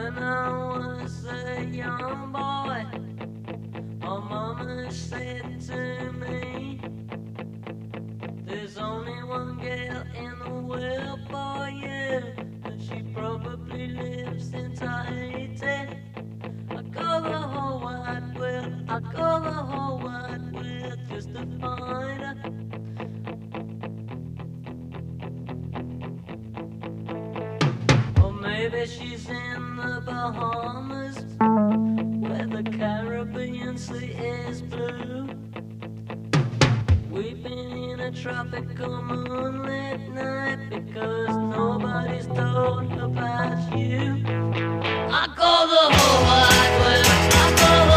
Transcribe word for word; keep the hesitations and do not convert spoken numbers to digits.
When I was a young boy, my mama said to me, there's only one girl in the world for you, and she probably lives in Tahiti. I go the whole wide world, I go the whole wide world just to find her. Or maybe she's in the Bahamas, where the Caribbean Sea is blue. We've been in a tropical moonlit night because nobody's told about you. I go the whole wide world, I go